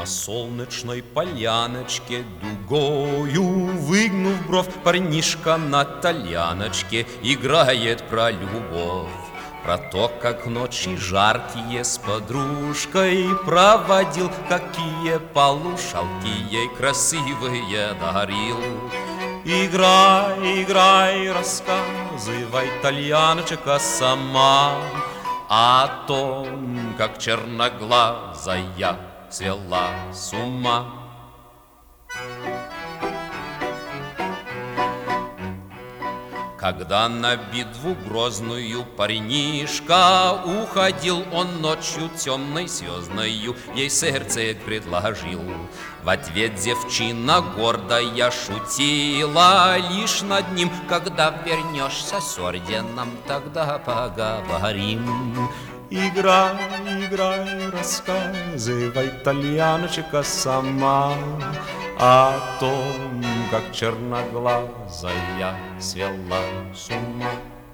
солнечной поляночке дугою, выгнув бровь, парнишка на тальяночке играет про любовь. Про то, как ночи жаркие с подружкой проводил, какие полушалки ей красивые дарил. Играй, играй, рассказывай, тальяночка, сама о том, как черноглазая свела с ума. Когда на битву грозную парнишка уходил, он ночью темной звездною ей сердце предложил. В ответ девчина гордая шутила лишь над ним: когда вернешься с орденом, тогда поговорим. Играй, играй, рассказывай, тальяночка, сама о том, как черноглазая свела с ума.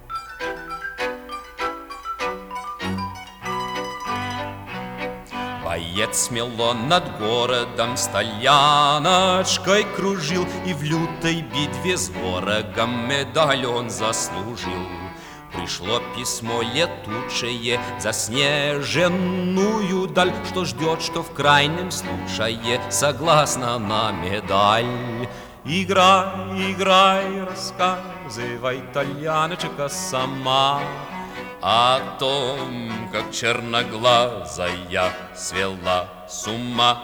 Боец смело над городом с тальяночкой кружил, и в лютой битве с ворогом медаль он заслужил. Пришло письмо летучее заснеженную даль, что ждет, что в крайнем случае согласна на медаль. Играй, играй, рассказывай, тальяночка, сама о том, как черноглазая свела с ума.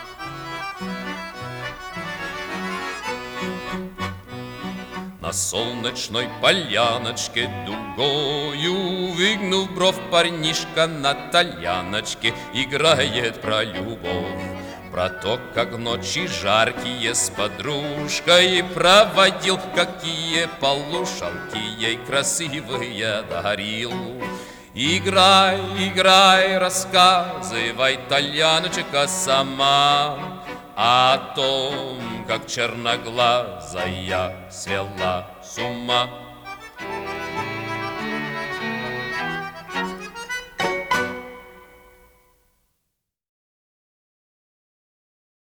На солнечной поляночке дугою, выгнув бровь, парнишка на тальяночке играет про любовь. Про то, как ночи жаркие с подружкой проводил, какие полушалки ей красивые дарил. Играй, играй, рассказывай, тальяночка, сама о том, как черноглазая свела с ума.